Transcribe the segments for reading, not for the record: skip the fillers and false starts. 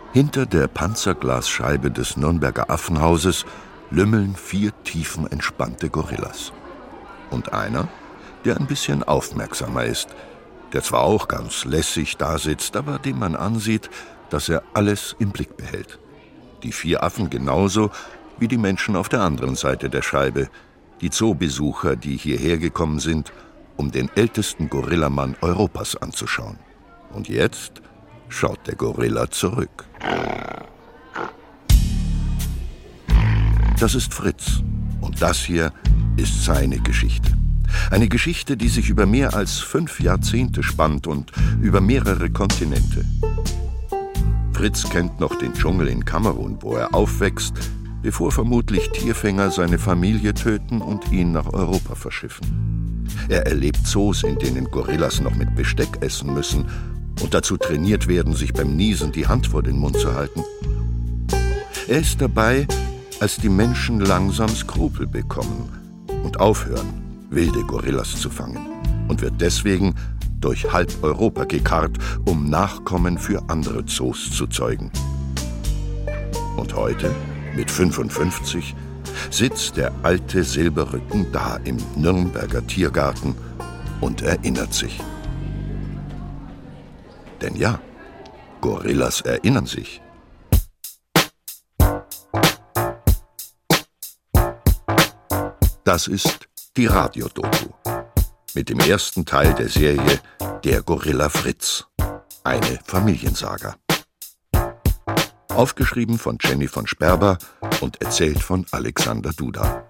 Hinter der Panzerglasscheibe des Nürnberger Affenhauses lümmeln 4 tiefenentspannte Gorillas. Und einer, der ein bisschen aufmerksamer ist, der zwar auch ganz lässig dasitzt, aber dem man ansieht, dass er alles im Blick behält. Die 4 Affen genauso wie die Menschen auf der anderen Seite der Scheibe, die Zoobesucher, die hierher gekommen sind, um den ältesten Gorillamann Europas anzuschauen. Und jetzt schaut der Gorilla zurück. Das ist Fritz und das hier ist seine Geschichte. Eine Geschichte, die sich über mehr als 5 Jahrzehnte spannt und über mehrere Kontinente. Fritz kennt noch den Dschungel in Kamerun, wo er aufwächst, bevor vermutlich Tierfänger seine Familie töten und ihn nach Europa verschiffen. Er erlebt Zoos, in denen Gorillas noch mit Besteck essen müssen und dazu trainiert werden, sich beim Niesen die Hand vor den Mund zu halten. Er ist dabei, als die Menschen langsam Skrupel bekommen und aufhören, wilde Gorillas zu fangen, und wird deswegen durch halb Europa gekarrt, um Nachkommen für andere Zoos zu zeugen. Und heute, mit 55, sitzt der alte Silberrücken da im Nürnberger Tiergarten und erinnert sich. Denn ja, Gorillas erinnern sich. Das ist die Radiodoku mit dem ersten Teil der Serie Der Gorilla Fritz, eine Familiensaga. Aufgeschrieben von Jenny von Sperber und erzählt von Alexander Duda.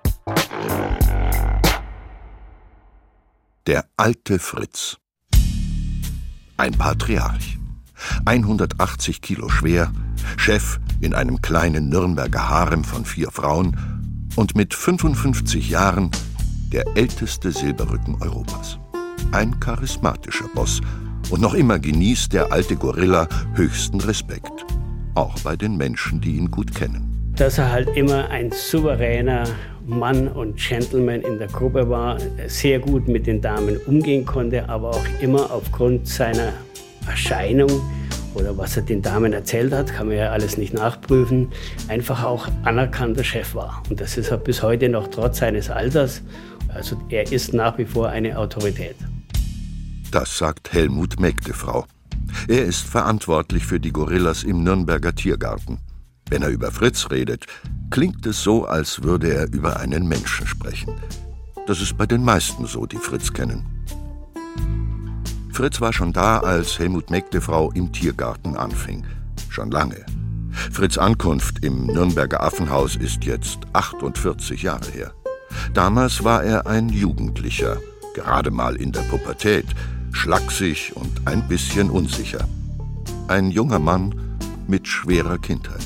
Der alte Fritz. Ein Patriarch. 180 Kilo schwer, Chef in einem kleinen Nürnberger Harem von 4 Frauen und mit 55 Jahren der älteste Silberrücken Europas. Ein charismatischer Boss. Und noch immer genießt der alte Gorilla höchsten Respekt. Auch bei den Menschen, die ihn gut kennen. Dass er halt immer ein souveräner Mann und Gentleman in der Gruppe war, sehr gut mit den Damen umgehen konnte, aber auch immer aufgrund seiner Erscheinung oder was er den Damen erzählt hat, kann man ja alles nicht nachprüfen, einfach auch anerkannter Chef war. Und das ist er bis heute noch trotz seines Alters. Also er ist nach wie vor eine Autorität. Das sagt Helmut Mägdefrau. Er ist verantwortlich für die Gorillas im Nürnberger Tiergarten. Wenn er über Fritz redet, klingt es so, als würde er über einen Menschen sprechen. Das ist bei den meisten so, die Fritz kennen. Fritz war schon da, als Helmut Mägdefrau im Tiergarten anfing. Schon lange. Fritz' Ankunft im Nürnberger Affenhaus ist jetzt 48 Jahre her. Damals war er ein Jugendlicher, gerade mal in der Pubertät, schlaksig und ein bisschen unsicher. Ein junger Mann mit schwerer Kindheit.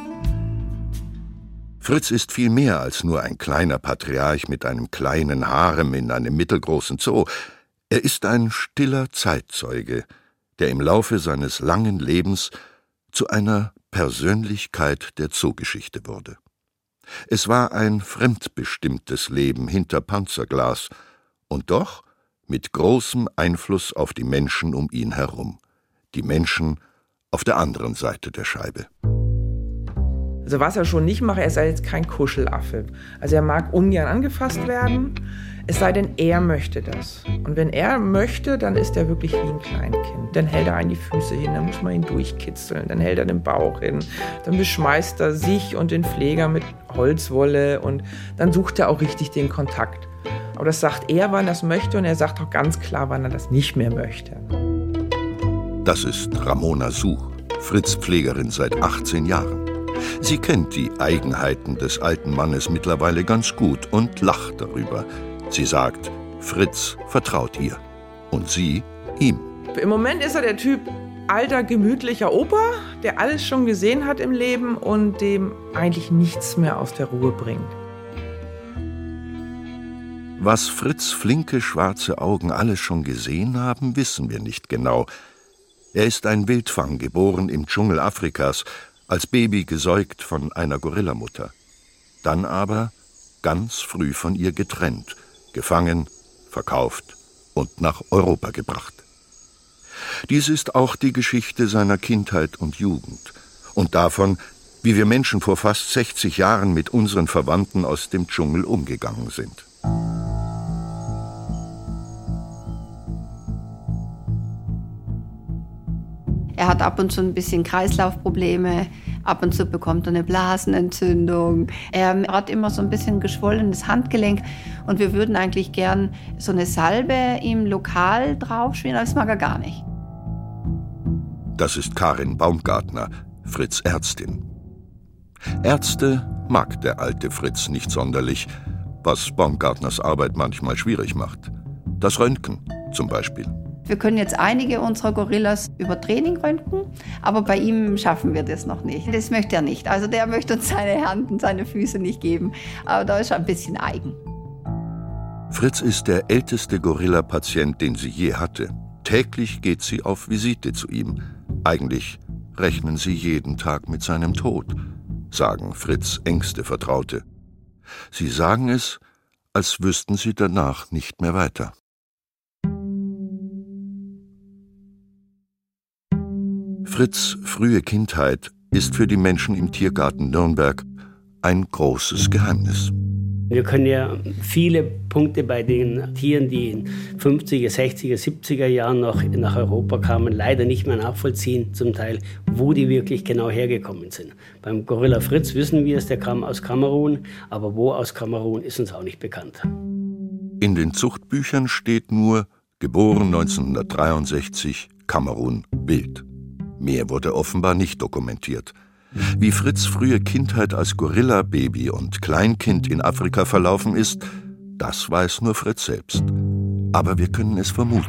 Fritz ist viel mehr als nur ein kleiner Patriarch mit einem kleinen Harem in einem mittelgroßen Zoo. Er ist ein stiller Zeitzeuge, der im Laufe seines langen Lebens zu einer Persönlichkeit der Zoogeschichte wurde. Es war ein fremdbestimmtes Leben hinter Panzerglas und doch mit großem Einfluss auf die Menschen um ihn herum. Die Menschen auf der anderen Seite der Scheibe. Also was er schon nicht macht, er ist jetzt kein Kuschelaffe. Also er mag ungern angefasst werden, es sei denn, er möchte das. Und wenn er möchte, dann ist er wirklich wie ein Kleinkind. Dann hält er einen die Füße hin, dann muss man ihn durchkitzeln, dann hält er den Bauch hin, dann beschmeißt er sich und den Pfleger mit Holzwolle und dann sucht er auch richtig den Kontakt. Aber das sagt er, wann er das möchte, und er sagt auch ganz klar, wann er das nicht mehr möchte. Das ist Ramona Such, Fritz' Pflegerin seit 18 Jahren. Sie kennt die Eigenheiten des alten Mannes mittlerweile ganz gut und lacht darüber. Sie sagt, Fritz vertraut ihr und sie ihm. Im Moment ist er der Typ alter, gemütlicher Opa, der alles schon gesehen hat im Leben und dem eigentlich nichts mehr aus der Ruhe bringt. Was Fritz' flinke, schwarze Augen alles schon gesehen haben, wissen wir nicht genau. Er ist ein Wildfang, geboren im Dschungel Afrikas, als Baby gesäugt von einer Gorillamutter. Dann aber ganz früh von ihr getrennt, gefangen, verkauft und nach Europa gebracht. Dies ist auch die Geschichte seiner Kindheit und Jugend. und davon, wie wir Menschen vor fast 60 Jahren mit unseren Verwandten aus dem Dschungel umgegangen sind. Er hat ab und zu ein bisschen Kreislaufprobleme, ab und zu bekommt er eine Blasenentzündung. Er hat immer so ein bisschen geschwollenes Handgelenk und wir würden eigentlich gern so eine Salbe ihm lokal draufschmieren, aber das mag er gar nicht. Das ist Karin Baumgartner, Fritz' Ärztin. Ärzte mag der alte Fritz nicht sonderlich, was Baumgartners Arbeit manchmal schwierig macht. Das Röntgen zum Beispiel. Wir können jetzt einige unserer Gorillas über Training röntgen, aber bei ihm schaffen wir das noch nicht. Das möchte er nicht. Also der möchte uns seine Hand und seine Füße nicht geben. Aber da ist er ein bisschen eigen. Fritz ist der älteste Gorilla-Patient, den sie je hatte. Täglich geht sie auf Visite zu ihm. Eigentlich rechnen sie jeden Tag mit seinem Tod, sagen Fritz' engste Vertraute. Sie sagen es, als wüssten sie danach nicht mehr weiter. Fritz' frühe Kindheit ist für die Menschen im Tiergarten Nürnberg ein großes Geheimnis. Wir können ja viele Punkte bei den Tieren, die in 50er, 60er, 70er Jahren noch nach Europa kamen, leider nicht mehr nachvollziehen, zum Teil, wo die wirklich genau hergekommen sind. Beim Gorilla Fritz wissen wir es, der kam aus Kamerun, aber wo aus Kamerun ist uns auch nicht bekannt. In den Zuchtbüchern steht nur, geboren 1963, Kamerun, wild. Mehr wurde offenbar nicht dokumentiert. Wie Fritz' frühe Kindheit als Gorilla-Baby und Kleinkind in Afrika verlaufen ist, das weiß nur Fritz selbst. Aber wir können es vermuten.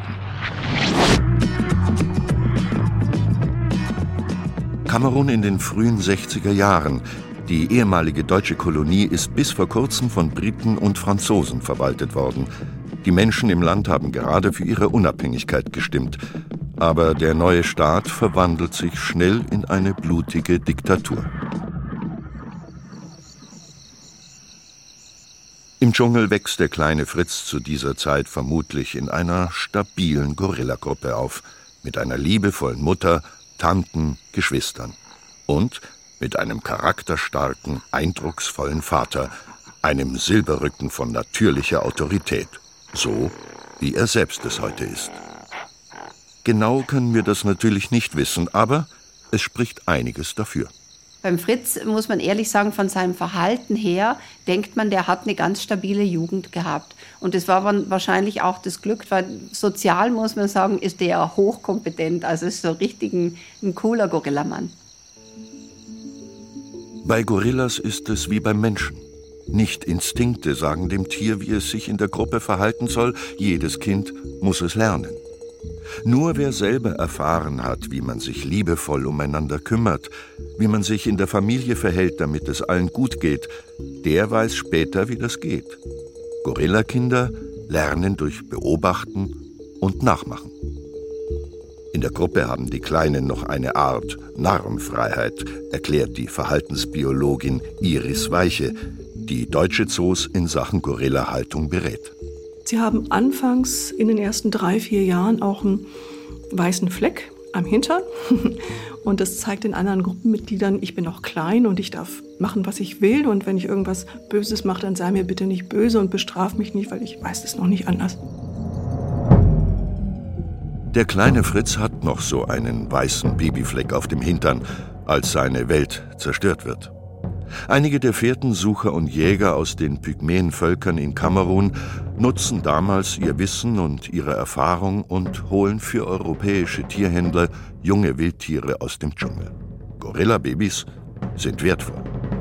Kamerun in den frühen 60er Jahren. Die ehemalige deutsche Kolonie ist bis vor kurzem von Briten und Franzosen verwaltet worden. Die Menschen im Land haben gerade für ihre Unabhängigkeit gestimmt. Aber der neue Staat verwandelt sich schnell in eine blutige Diktatur. Im Dschungel wächst der kleine Fritz zu dieser Zeit vermutlich in einer stabilen Gorillagruppe auf, mit einer liebevollen Mutter, Tanten, Geschwistern und mit einem charakterstarken, eindrucksvollen Vater, einem Silberrücken von natürlicher Autorität, so wie er selbst es heute ist. Genau können wir das natürlich nicht wissen, aber es spricht einiges dafür. Beim Fritz muss man ehrlich sagen, von seinem Verhalten her denkt man, der hat eine ganz stabile Jugend gehabt. Und das war wahrscheinlich auch das Glück, weil sozial, muss man sagen, ist der hochkompetent. Also ist so richtig ein cooler Gorillamann. Bei Gorillas ist es wie beim Menschen. Nicht Instinkte sagen dem Tier, wie es sich in der Gruppe verhalten soll. Jedes Kind muss es lernen. Nur wer selber erfahren hat, wie man sich liebevoll umeinander kümmert, wie man sich in der Familie verhält, damit es allen gut geht, der weiß später, wie das geht. Gorillakinder lernen durch Beobachten und Nachmachen. In der Gruppe haben die Kleinen noch eine Art Narrenfreiheit, erklärt die Verhaltensbiologin Iris Weiche, die deutsche Zoos in Sachen Gorillahaltung berät. Sie haben anfangs in den ersten 3-4 Jahren auch einen weißen Fleck am Hintern. Und das zeigt den anderen Gruppenmitgliedern, ich bin noch klein und ich darf machen, was ich will. Und wenn ich irgendwas Böses mache, dann sei mir bitte nicht böse und bestraf mich nicht, weil ich weiß es noch nicht anders. Der kleine Fritz hat noch so einen weißen Babyfleck auf dem Hintern, als seine Welt zerstört wird. Einige der Fährtensucher und Jäger aus den Pygmäenvölkern in Kamerun nutzen damals ihr Wissen und ihre Erfahrung und holen für europäische Tierhändler junge Wildtiere aus dem Dschungel. Gorilla-Babys sind wertvoll.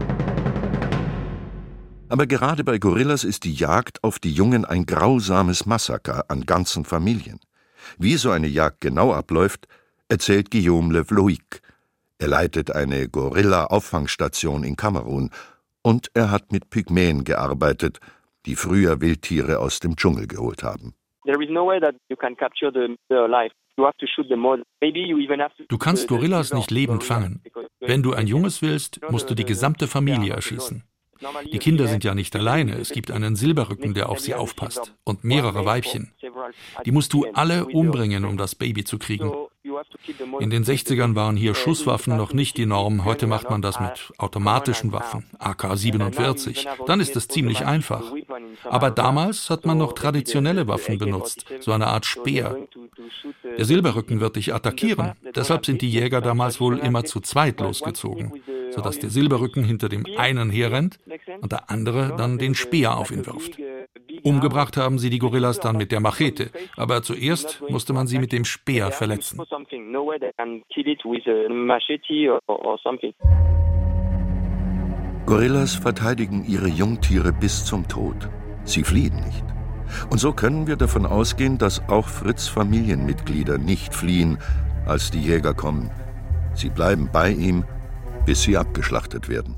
Aber gerade bei Gorillas ist die Jagd auf die Jungen ein grausames Massaker an ganzen Familien. Wie so eine Jagd genau abläuft, erzählt Guillaume Le Vloic. Er leitet eine Gorilla-Auffangstation in Kamerun und er hat mit Pygmäen gearbeitet, die früher Wildtiere aus dem Dschungel geholt haben. Du kannst Gorillas nicht lebend fangen. Wenn du ein Junges willst, musst du die gesamte Familie erschießen. Die Kinder sind ja nicht alleine, es gibt einen Silberrücken, der auf sie aufpasst und mehrere Weibchen. Die musst du alle umbringen, um das Baby zu kriegen. In den 60ern waren hier Schusswaffen noch nicht die Norm. Heute macht man das mit automatischen Waffen, AK-47. Dann ist es ziemlich einfach. Aber damals hat man noch traditionelle Waffen benutzt, so eine Art Speer. Der Silberrücken wird dich attackieren. Deshalb sind die Jäger damals wohl immer zu zweit losgezogen, sodass der Silberrücken hinter dem einen herrennt und der andere dann den Speer auf ihn wirft. Umgebracht haben sie die Gorillas dann mit der Machete, aber zuerst musste man sie mit dem Speer verletzen. Gorillas verteidigen ihre Jungtiere bis zum Tod. Sie fliehen nicht. Und so können wir davon ausgehen, dass auch Fritz' Familienmitglieder nicht fliehen, als die Jäger kommen. Sie bleiben bei ihm, bis sie abgeschlachtet werden.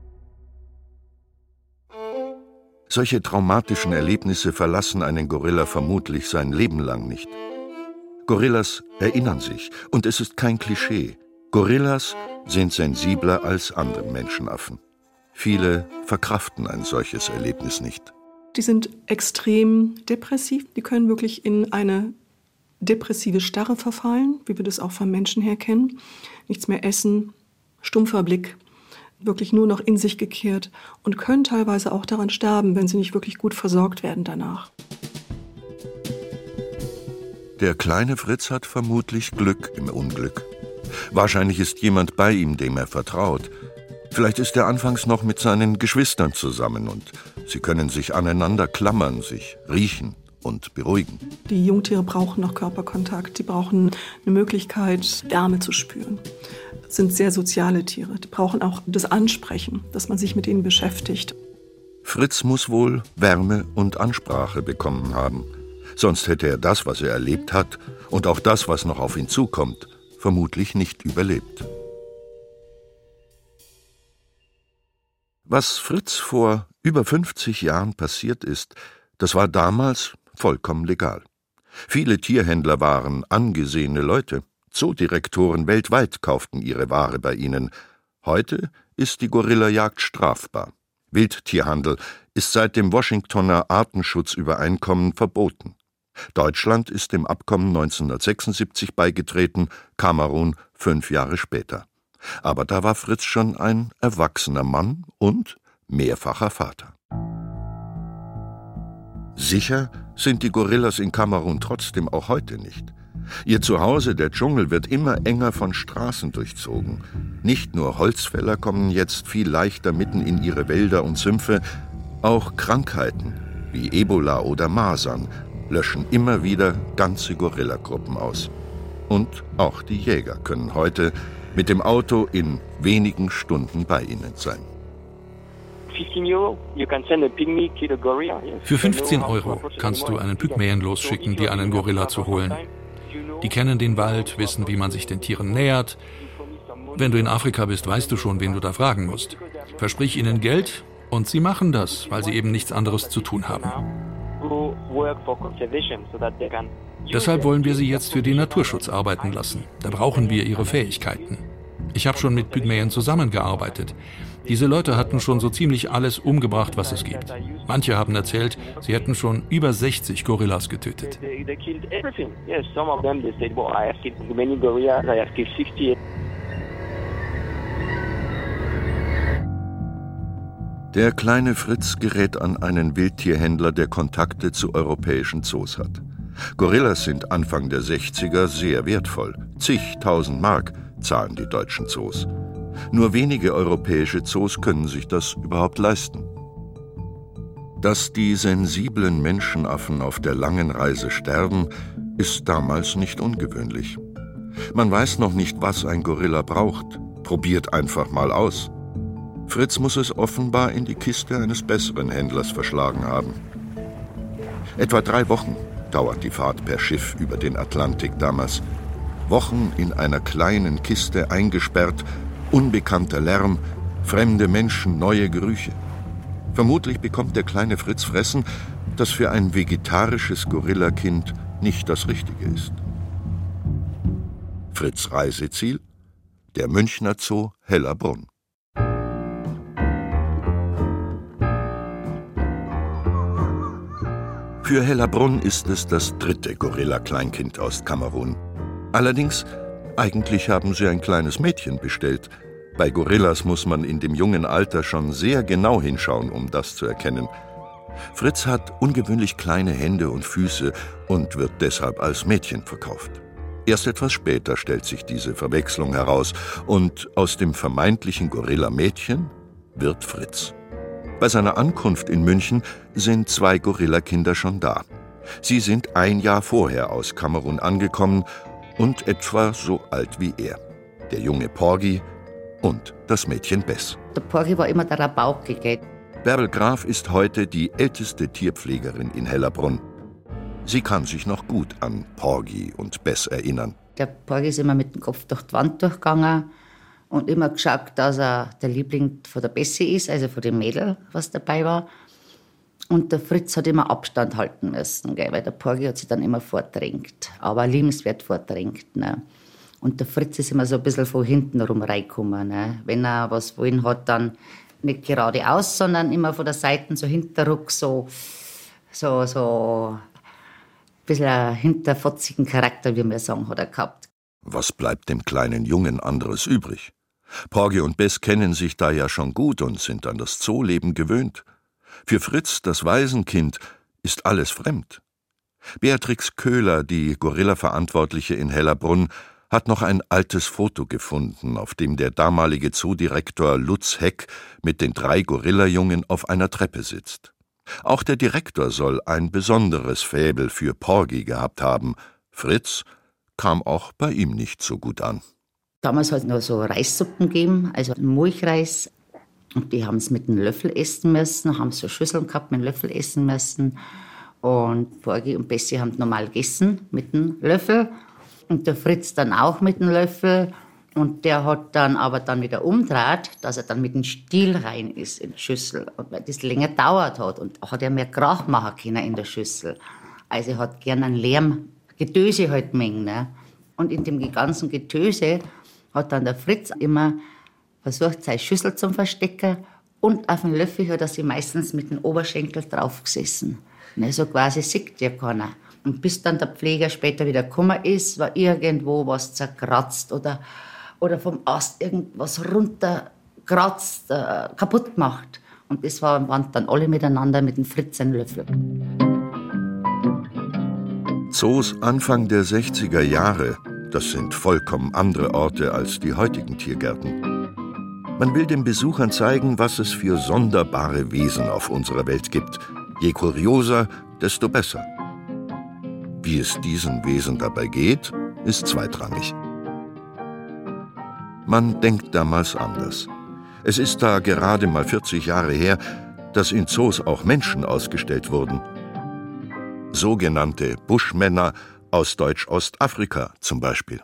Solche traumatischen Erlebnisse verlassen einen Gorilla vermutlich sein Leben lang nicht. Gorillas erinnern sich, und es ist kein Klischee. Gorillas sind sensibler als andere Menschenaffen. Viele verkraften ein solches Erlebnis nicht. Die sind extrem depressiv. Die können wirklich in eine depressive Starre verfallen, wie wir das auch vom Menschen her kennen. Nichts mehr essen, stumpfer Blick, wirklich nur noch in sich gekehrt und können teilweise auch daran sterben, wenn sie nicht wirklich gut versorgt werden danach. Der kleine Fritz hat vermutlich Glück im Unglück. Wahrscheinlich ist jemand bei ihm, dem er vertraut. Vielleicht ist er anfangs noch mit seinen Geschwistern zusammen und sie können sich aneinander klammern, sich riechen und beruhigen. Die Jungtiere brauchen noch Körperkontakt, die brauchen eine Möglichkeit, Wärme zu spüren. Das sind sehr soziale Tiere, die brauchen auch das Ansprechen, dass man sich mit ihnen beschäftigt. Fritz muss wohl Wärme und Ansprache bekommen haben. Sonst hätte er das, was er erlebt hat, und auch das, was noch auf ihn zukommt, vermutlich nicht überlebt. Was Fritz vor über 50 Jahren passiert ist, das war damals vollkommen legal. Viele Tierhändler waren angesehene Leute. Zoodirektoren weltweit kauften ihre Ware bei ihnen. Heute ist die Gorillajagd strafbar. Wildtierhandel ist seit dem Washingtoner Artenschutzübereinkommen verboten. Deutschland ist dem Abkommen 1976 beigetreten, Kamerun 5 Jahre später. Aber da war Fritz schon ein erwachsener Mann und mehrfacher Vater. Sicher sind die Gorillas in Kamerun trotzdem auch heute nicht. Ihr Zuhause, der Dschungel, wird immer enger von Straßen durchzogen. Nicht nur Holzfäller kommen jetzt viel leichter mitten in ihre Wälder und Sümpfe, auch Krankheiten wie Ebola oder Masern löschen immer wieder ganze Gorillagruppen aus. Und auch die Jäger können heute mit dem Auto in wenigen Stunden bei ihnen sein. Für 15 € kannst du einen Pygmäen losschicken, dir einen Gorilla zu holen. Die kennen den Wald, wissen, wie man sich den Tieren nähert. Wenn du in Afrika bist, weißt du schon, wen du da fragen musst. Versprich ihnen Geld und sie machen das, weil sie eben nichts anderes zu tun haben. Deshalb wollen wir sie jetzt für den Naturschutz arbeiten lassen. Da brauchen wir ihre Fähigkeiten. Ich habe schon mit Pygmäen zusammengearbeitet. Diese Leute hatten schon so ziemlich alles umgebracht, was es gibt. Manche haben erzählt, sie hätten schon über 60 Gorillas getötet. Der kleine Fritz gerät an einen Wildtierhändler, der Kontakte zu europäischen Zoos hat. Gorillas sind Anfang der 60er sehr wertvoll. Zigtausend Mark zahlen die deutschen Zoos. Nur wenige europäische Zoos können sich das überhaupt leisten. Dass die sensiblen Menschenaffen auf der langen Reise sterben, ist damals nicht ungewöhnlich. Man weiß noch nicht, was ein Gorilla braucht. Probiert einfach mal aus. Fritz muss es offenbar in die Kiste eines besseren Händlers verschlagen haben. Etwa 3 Wochen dauert die Fahrt per Schiff über den Atlantik damals. Wochen in einer kleinen Kiste eingesperrt, unbekannter Lärm, fremde Menschen, neue Gerüche. Vermutlich bekommt der kleine Fritz Fressen, das für ein vegetarisches Gorillakind nicht das Richtige ist. Fritz' Reiseziel? Der Münchner Zoo Hellerbrunn. Für Hellerbrunn ist es das 3. Gorilla-Kleinkind aus Kamerun. Allerdings Eigentlich haben sie ein kleines Mädchen bestellt. Bei Gorillas muss man in dem jungen Alter schon sehr genau hinschauen, um das zu erkennen. Fritz hat ungewöhnlich kleine Hände und Füße und wird deshalb als Mädchen verkauft. Erst etwas später stellt sich diese Verwechslung heraus und aus dem vermeintlichen Gorilla-Mädchen wird Fritz. Bei seiner Ankunft in München sind 2 Gorillakinder schon da. Sie sind ein Jahr vorher aus Kamerun angekommen und etwa so alt wie er. Der junge Porgy und das Mädchen Bess. Der Porgy war immer der Rabaukige. Bärbel Graf ist heute die älteste Tierpflegerin in Hellerbrunn. Sie kann sich noch gut an Porgy und Bess erinnern. Der Porgy ist immer mit dem Kopf durch die Wand durchgegangen und immer geschaut, dass er der Liebling von der Bessie ist, also von dem Mädel, was dabei war. Und der Fritz hat immer Abstand halten müssen, gell, weil der Porgy hat sich dann immer vordrängt, aber liebenswert vordrängt. Ne. Und der Fritz ist immer so ein bisschen von hinten rum reingekommen. Ne. Wenn er was wollen hat, dann nicht geradeaus, sondern immer von der Seite so hinterruck, so ein bisschen einen hinterfotzigen Charakter, wie wir sagen, hat er gehabt. Was bleibt dem kleinen Jungen anderes übrig? Porgy und Bess kennen sich da ja schon gut und sind an das Zooleben gewöhnt. Für Fritz, das Waisenkind, ist alles fremd. Beatrix Köhler, die Gorilla-Verantwortliche in Hellerbrunn, hat noch ein altes Foto gefunden, auf dem der damalige Zoodirektor Lutz Heck mit den 3 Gorillas-Jungen auf einer Treppe sitzt. Auch der Direktor soll ein besonderes Faible für Porgy gehabt haben. Fritz kam auch bei ihm nicht so gut an. Damals hat es noch so Reissuppen gegeben, also Mulchreis. Und die haben es mit einem Löffel essen müssen, haben so Schüsseln gehabt, mit einem Löffel essen müssen. Und Porgy und Bessie haben normal gegessen mit einem Löffel. Und der Fritz dann auch mit einem Löffel. Und der hat dann aber dann wieder umgedreht, dass er dann mit dem Stiel rein ist in die Schüssel. Und weil das länger gedauert hat. Und hat er mehr Krach machen können in der Schüssel. Also er hat gerne einen Lärm, Getöse halt mengen. Ne? Und in dem ganzen Getöse hat dann der Fritz immer versucht, seine Schüssel zu verstecken. Und auf dem Löffel hat er sich meistens mit dem Oberschenkel drauf gesessen. Ne, so quasi sieht ja keiner. Und bis dann der Pfleger später wieder gekommen ist, war irgendwo was zerkratzt oder vom Ast irgendwas runterkratzt, kaputt gemacht. Und das waren dann alle miteinander mit dem Fritz einen Löffel. Zoos Anfang der 60er Jahre, das sind vollkommen andere Orte als die heutigen Tiergärten. Man will den Besuchern zeigen, was es für sonderbare Wesen auf unserer Welt gibt. Je kurioser, desto besser. Wie es diesen Wesen dabei geht, ist zweitrangig. Man denkt damals anders. Es ist da gerade mal 40 Jahre her, dass in Zoos auch Menschen ausgestellt wurden. Sogenannte Buschmänner aus Deutsch-Ostafrika zum Beispiel.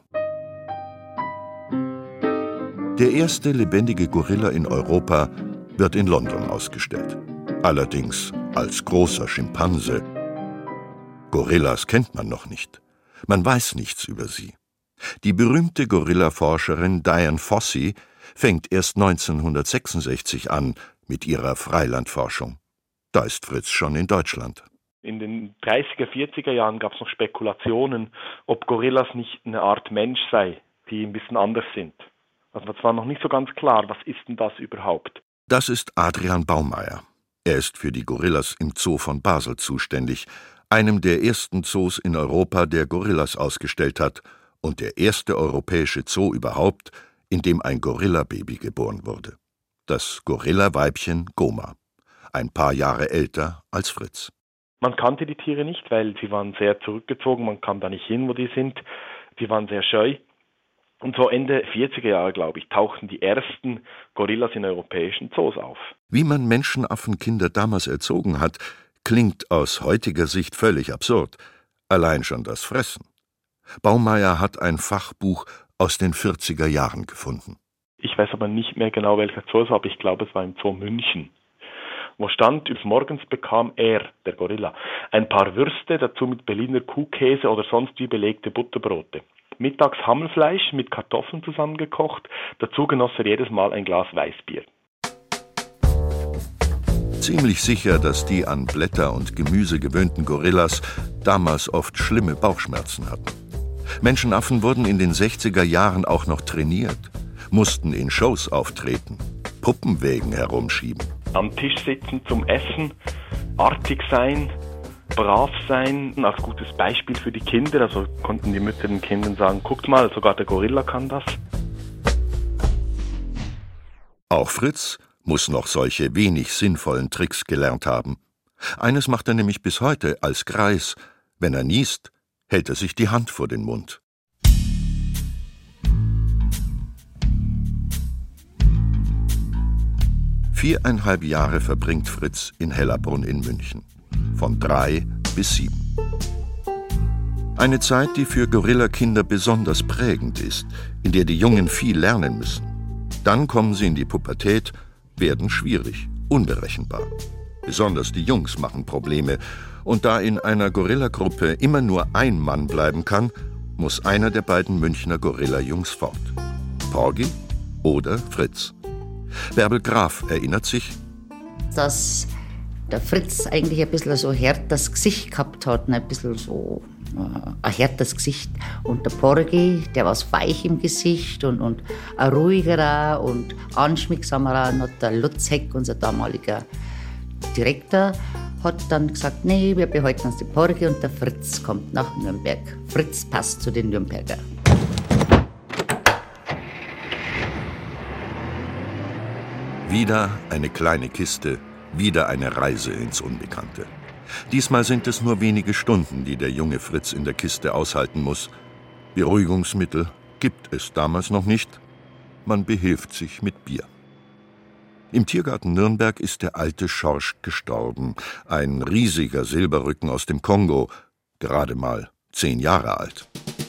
Der erste lebendige Gorilla in Europa wird in London ausgestellt. Allerdings als großer Schimpanse. Gorillas kennt man noch nicht. Man weiß nichts über sie. Die berühmte Gorilla-Forscherin Dian Fossey fängt erst 1966 an mit ihrer Freilandforschung. Da ist Fritz schon in Deutschland. In den 30er, 40er Jahren gab es noch Spekulationen, ob Gorillas nicht eine Art Mensch sei, die ein bisschen anders sind. Also das war noch nicht so ganz klar, was ist denn das überhaupt? Das ist Adrian Baumeier. Er ist für die Gorillas im Zoo von Basel zuständig, einem der ersten Zoos in Europa, der Gorillas ausgestellt hat und der erste europäische Zoo überhaupt, in dem ein Gorilla-Baby geboren wurde. Das Gorilla-Weibchen Goma, ein paar Jahre älter als Fritz. Man kannte die Tiere nicht, weil sie waren sehr zurückgezogen, man kam da nicht hin, wo die sind. Die waren sehr scheu. Und so Ende 40er Jahre, glaube ich, tauchten die ersten Gorillas in europäischen Zoos auf. Wie man Menschenaffenkinder damals erzogen hat, klingt aus heutiger Sicht völlig absurd. Allein schon das Fressen. Baumeier hat ein Fachbuch aus den 40er Jahren gefunden. Ich weiß aber nicht mehr genau, welcher Zoo es war, aber ich glaube, es war im Zoo München. Wo stand, morgens bekam er, der Gorilla, ein paar Würste, dazu mit Berliner Kuhkäse oder sonst wie belegte Butterbrote. Mittags Hammelfleisch mit Kartoffeln zusammengekocht, dazu genoss er jedes Mal ein Glas Weißbier. Ziemlich sicher, dass die an Blätter und Gemüse gewöhnten Gorillas damals oft schlimme Bauchschmerzen hatten. Menschenaffen wurden in den 60er Jahren auch noch trainiert, mussten in Shows auftreten, Puppenwägen herumschieben. Am Tisch sitzen zum Essen, artig sein, brav sein, als gutes Beispiel für die Kinder. Also konnten die Mütter den Kindern sagen, guckt mal, sogar der Gorilla kann das. Auch Fritz muss noch solche wenig sinnvollen Tricks gelernt haben. Eines macht er nämlich bis heute als Greis. Wenn er niest, hält er sich die Hand vor den Mund. Viereinhalb Jahre verbringt Fritz in Hellerbrunn in München. Von 3 bis 7. Eine Zeit, die für Gorilla-Kinder besonders prägend ist, in der die Jungen viel lernen müssen. Dann kommen sie in die Pubertät, werden schwierig, unberechenbar. Besonders die Jungs machen Probleme. Und da in einer Gorilla-Gruppe immer nur ein Mann bleiben kann, muss einer der beiden Münchner Gorilla-Jungs fort. Porgy oder Fritz. Bärbel Graf erinnert sich, dass der Fritz eigentlich ein bisschen so härteres Gesicht gehabt hat, ein bisschen so ein härteres Gesicht. Und der Porgy, der war weich im Gesicht und ein ruhigerer und anschmiegsamer. Und hat der Lutz Heck, unser damaliger Direktor, hat dann gesagt, nee, wir behalten uns die Porgy und der Fritz kommt nach Nürnberg. Fritz passt zu den Nürnberger. Wieder eine kleine Kiste, wieder eine Reise ins Unbekannte. Diesmal sind es nur wenige Stunden, die der junge Fritz in der Kiste aushalten muss. Beruhigungsmittel gibt es damals noch nicht. Man behilft sich mit Bier. Im Tiergarten Nürnberg ist der alte Schorsch gestorben. Ein riesiger Silberrücken aus dem Kongo, gerade mal 10 Jahre alt.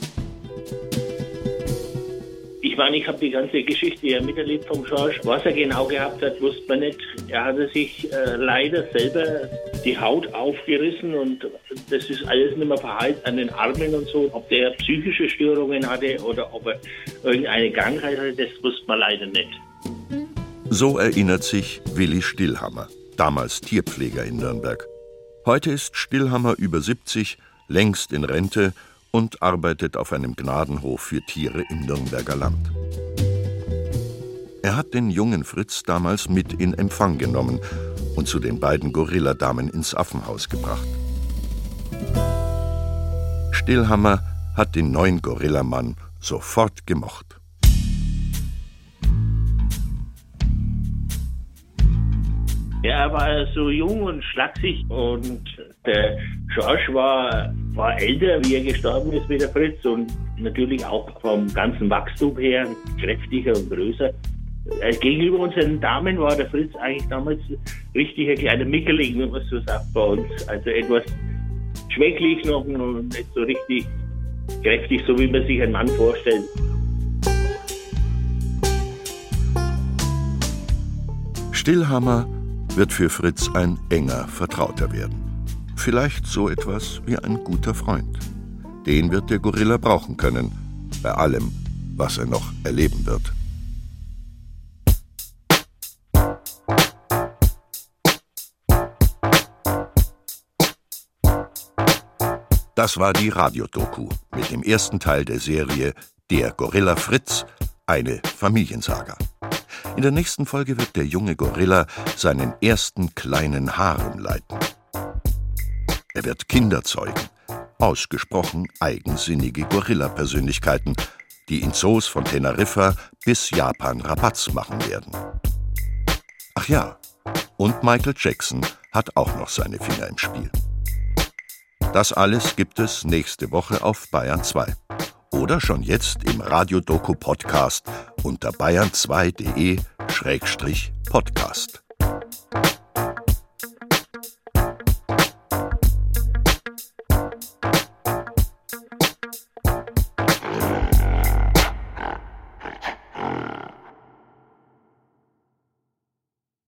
Ich meine, ich habe die ganze Geschichte ja miterlebt vom Schorsch. Was er genau gehabt hat, wusste man nicht. Er hatte sich leider selber die Haut aufgerissen und das ist alles nicht mehr verheilt an den Armen und so. Ob der psychische Störungen hatte oder ob er irgendeine Krankheit hatte, das wusste man leider nicht. So erinnert sich Willi Stillhammer, damals Tierpfleger in Nürnberg. Heute ist Stillhammer über 70, längst in Rente und arbeitet auf einem Gnadenhof für Tiere im Nürnberger Land. Er hat den jungen Fritz damals mit in Empfang genommen und zu den beiden Gorilladamen ins Affenhaus gebracht. Stillhammer hat den neuen Gorillamann sofort gemocht. Er war so jung und schlaksig und der Schorsch war älter, wie er gestorben ist, wie der Fritz und natürlich auch vom ganzen Wachstum her kräftiger und größer. Gegenüber unseren Damen war der Fritz eigentlich damals richtig ein kleiner Mickerling, wenn man so sagt bei uns. Also etwas schwächlich noch und nicht so richtig kräftig, so wie man sich einen Mann vorstellt. Stillhammer wird für Fritz ein enger Vertrauter werden. Vielleicht so etwas wie ein guter Freund. Den wird der Gorilla brauchen können, bei allem, was er noch erleben wird. Das war die Radiodoku mit dem ersten Teil der Serie Der Gorilla Fritz, eine Familiensaga. In der nächsten Folge wird der junge Gorilla seinen ersten kleinen Harem leiten. Er wird Kinder zeugen, ausgesprochen eigensinnige Gorilla-Persönlichkeiten, die in Zoos von Teneriffa bis Japan Rabatz machen werden. Ach ja, und Michael Jackson hat auch noch seine Finger im Spiel. Das alles gibt es nächste Woche auf Bayern 2. Oder schon jetzt im Radiodoku-Podcast unter bayern2.de/podcast.